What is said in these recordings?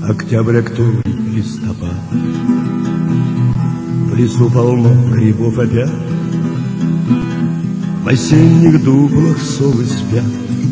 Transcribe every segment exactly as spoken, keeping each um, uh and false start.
Октябрь, октябрь, листопад. В лесу полно грибов опять. В осенних дуплах совы спят.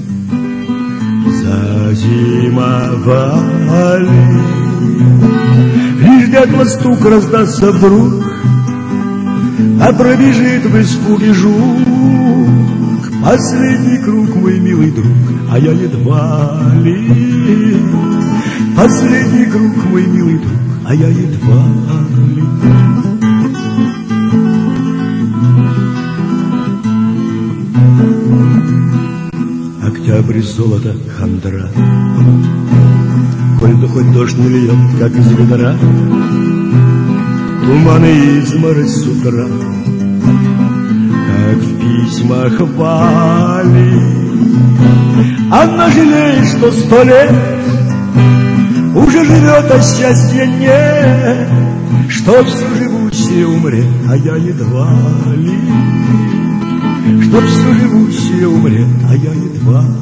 Зазимовали. Лишь дятла стук раздастся вдруг, а пробежит в испуге жук. Последний круг, мой милый друг, а я едва ли. Последний круг, мой милый друг, а я едва ли. Октябрь, золото, хандра. Коль да хоть дождь не льет, как из ведра, туман и изморозь с утра, как в письмах Вали. Она жалеет, что сто лет уже живет, а счастья нет, что все живущее умрет, а я едва ли. Что все живущее умрет, а я едва ли.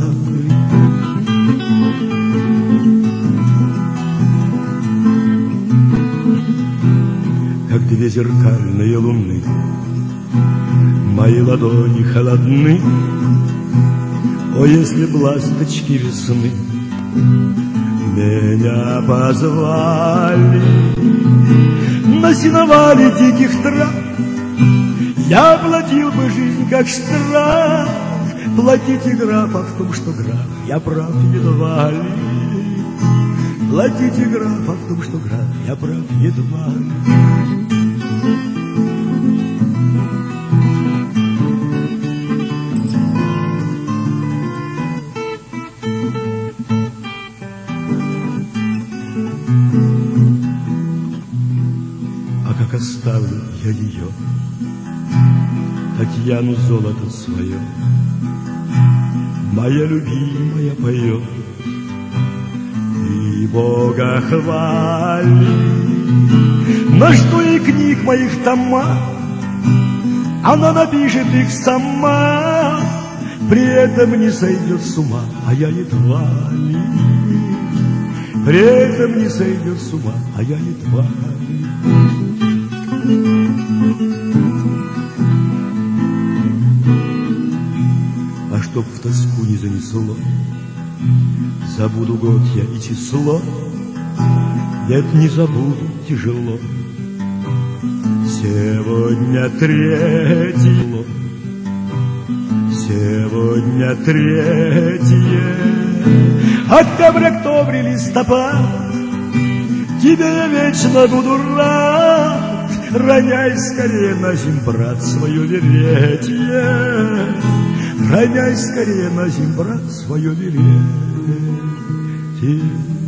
Как две зеркальные луны, мои ладони холодны. О, если б ласточки весны меня позвали на сеновале диких трав, я платил бы жизнь как штраф. Платите графа в том, что граф, я прав едва ли. Платите графа в том, что граф, я прав едва ли. А как оставлю я ее, Татьяну, золото свое, моя любимая поет и Бога хвали. На что и книг моих тома, она напишет их сама, при этом не сойдет с ума, а я едва ли. При этом не сойдет с ума, а я едва ли. А чтоб в тоску не занесло, забуду год я и число. Нет, не забуду, тяжело. Сегодня третье, сегодня третье. Октябрь, октябрь, листопад, тебе я вечно буду рад. Роняй скорее на земь, брат, свое веретье. Роняй скорее на земь, брат, свое веретье.